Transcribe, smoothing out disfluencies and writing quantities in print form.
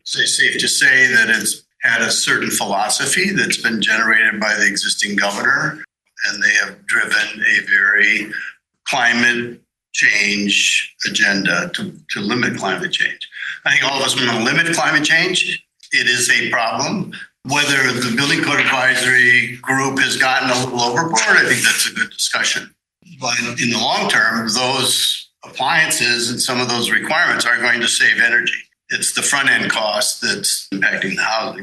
It's safe to say that it's had a certain philosophy that's been generated by the existing governor, and they have driven a very climate change agenda to limit climate change. I think all of us want to limit climate change. It is a problem. Whether the Building Code Advisory Group has gotten a little overboard, I think that's a good discussion. But in the long term, those appliances and some of those requirements are going to save energy. It's the front end cost that's impacting the housing.